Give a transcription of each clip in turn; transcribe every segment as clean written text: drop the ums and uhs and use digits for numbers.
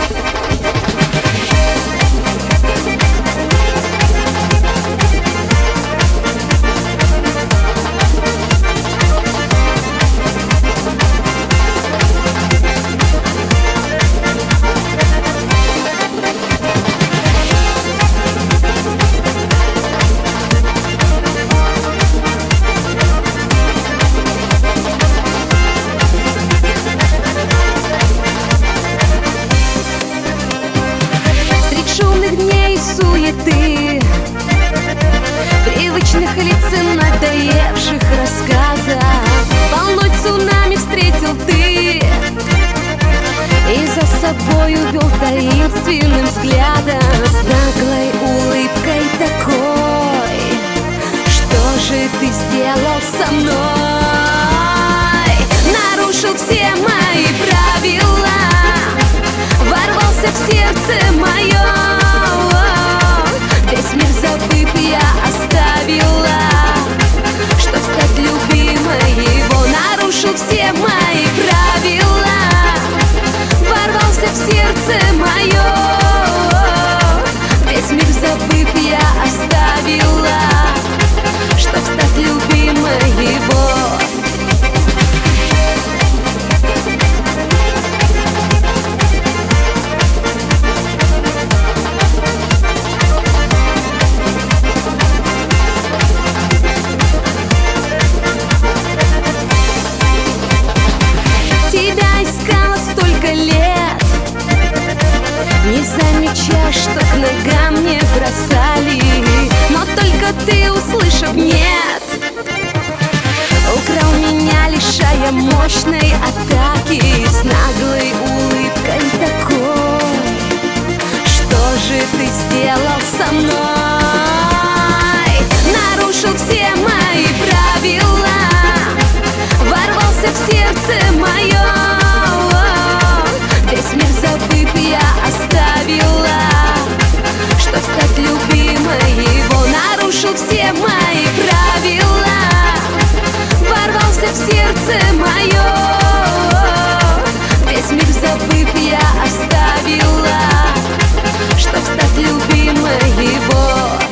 Суеты, привычных лиц и надоевших рассказов, волной цунами встретил ты и за собой увел таинственным взглядом, с наглой улыбкой такой: что же ты сделал со мной? Нарушил все мои правила, ворвался в сердце мое. Весь мир забыв, я оставила, чтоб стать любимой его. Нарушил все мои правила, ворвался в сердце мое. Весь мир забыв, я оставила, чтоб стать любимой его. Не замечая, что к ногам не бросали, но только ты, услышав «нет», украл меня, лишая мощной атаки, с наглой улыбкой такой: что же ты сделал со мной? Нарушил все мои правила, ворвался в сердце мое. Весь мир забыв, я оставила, чтоб стать любимой его. Нарушил все мои правила, ворвался в сердце мое. Весь мир забыв, я оставила, чтоб стать любимой его.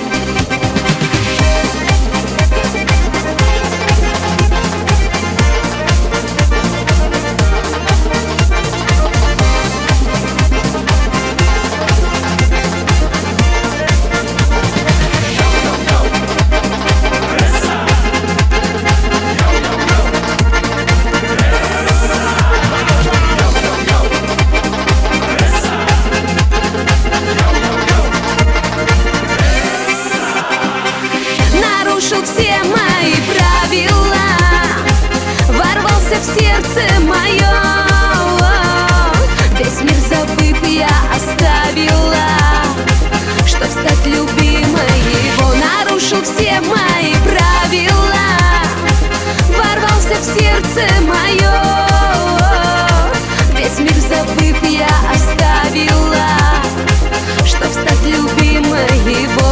Все мои правила, ворвался в сердце мое. Весь мир забыв, я оставила, чтоб стать любимой его. Нарушил все мои правила, ворвался в сердце мое. Весь мир забыв, я оставила, чтоб стать любимой его.